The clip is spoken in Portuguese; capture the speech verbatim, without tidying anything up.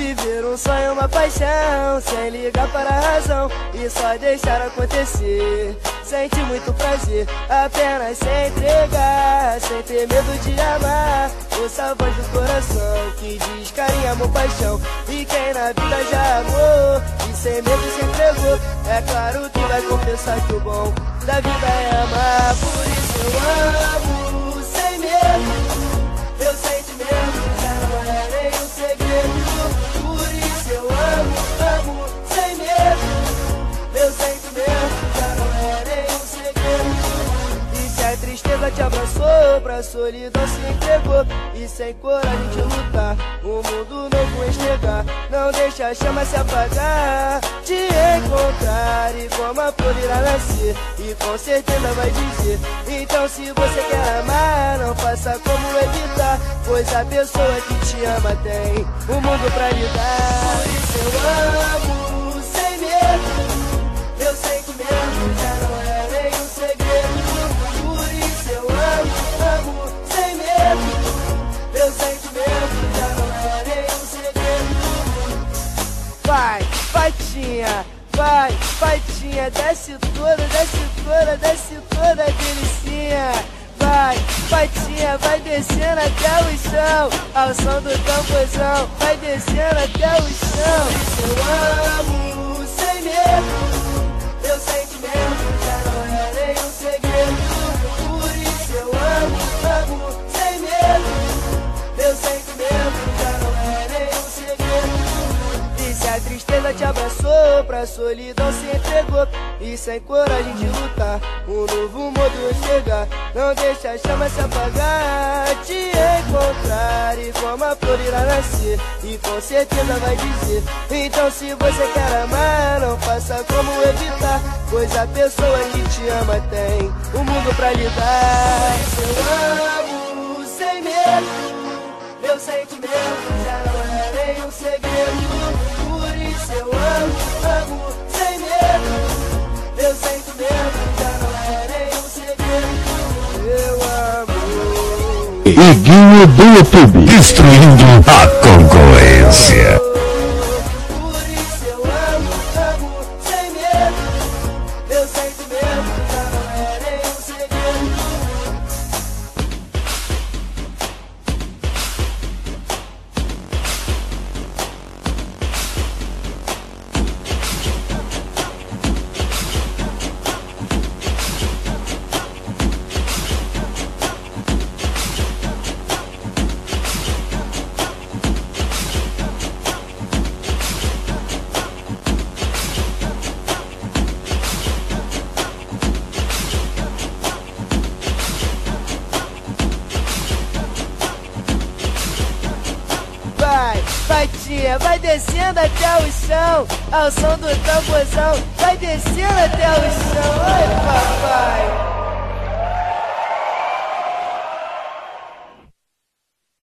viver um sonho, uma paixão, sem ligar para a razão e só deixar acontecer. Sente muito prazer, apenas se entregar, sem ter medo de amar. Ouça a voz do coração que diz carinho, amor, paixão. E quem na vida já amou e sem medo se entregou, é claro que vai confessar que o bom da vida é amar. Por isso eu amo sem medo, meu sentimento já não é nem um segredo. Por isso eu amo, amo sem medo, meu sentimento já não é nem um segredo. E se a tristeza te abraçou, pra solidão se entregou, e sem coragem de lutar, o mundo novo enxergar, não deixa a chama se apagar, te encontrar e como a flor irá nascer, e com certeza vai dizer, então se você quer amar, não faça como evitar, pois a pessoa que te ama tem o mundo pra lhe dar. Por isso eu amo sem medo, meu sentimento já não é nem um segredo. Por isso eu amo, amo sem medo, meu sentimento já não é nem um segredo. Vai, Patinha, vai, Patinha, desce toda, desce toda, desce toda, delicinha. Vai, Patinha, vai descendo até o chão, ao som do tamborzão, vai descendo até o chão. Por isso eu amo sem medo, meu sentimento já não é nem um segredo. Por isso eu amo, amo sem medo, meu sentimento já não é nem um segredo. E se a tristeza te abraçou, pra solidão se entregou, e sem coragem de lutar, um novo modo enxergar, não deixa a chama se apagar, te encontrar e como a flor irá nascer, e com certeza vai dizer, então se você quer amar, não faça como evitar, pois a pessoa que te ama tem o mundo pra lhe dar. Eu amo sem medo, meu sentimento já não é nem um segredo. Por isso eu amo, amo sem medo, meu sentimento já não é nem um segredo. Eu amo. Iguinho do YouTube, destruindo a concorrência. Por isso eu amo, amo sem medo, meu sentimento já não é nem um segredo. Vai, Patinha, vai descendo até o chão, ao som do tamborzão, vai descendo até o chão, ai papai.